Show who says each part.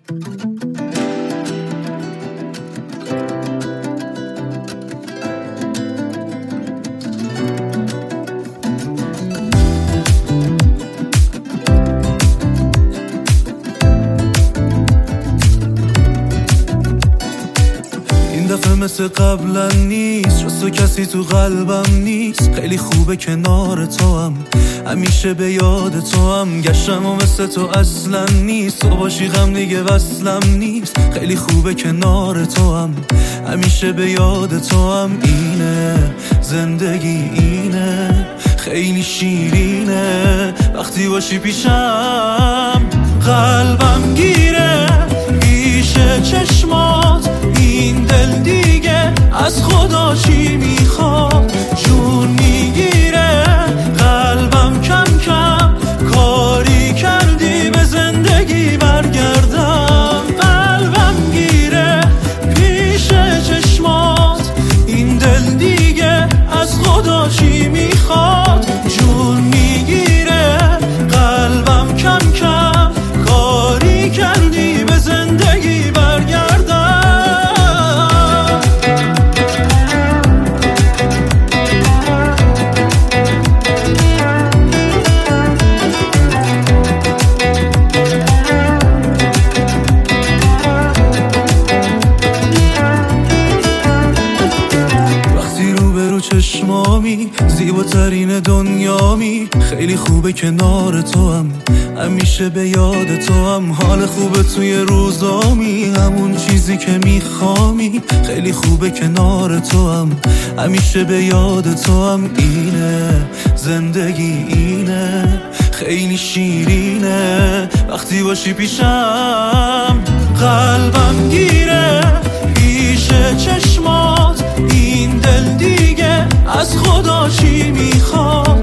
Speaker 1: دفعه مثل قبلا نیست، جز تو کسی تو قلبم نیست. خیلی خوبه کنار تو هم، همیشه به یاد تو هم. گشتم و مثل تو اصلا نیست، تو باشی غم دیگه وصلم نیست. خیلی خوبه کنار تو هم، همیشه به یاد تو هم. اینه زندگی، اینه خیلی شیرینه وقتی باشی پیشم. قلبم گیره پیش چشمات، این دل دیگه از خدا چی میخواد؟ جون میگیره قلبم کم کم، کاری کردی به زندگی برگردم. قلبم گیره پیش چشمات، این دل دیگه از خدا چی میخواد؟ جون میگیره قلبم کم کم، کاری کردی به زندگی برگردم. چشمامی زیباترین دنیامی، خیلی خوبه کنار تو هم، همیشه به یاد تو هم. حال خوبه توی روزامی، همون چیزی که میخوامی. خیلی خوبه کنار تو هم، همیشه به یاد تو هم. اینه زندگی، اینه خیلی شیرینه وقتی باشی پیشم. قلبم گیره پیش چشمات، این دل دیگه از خدا چی میخواد؟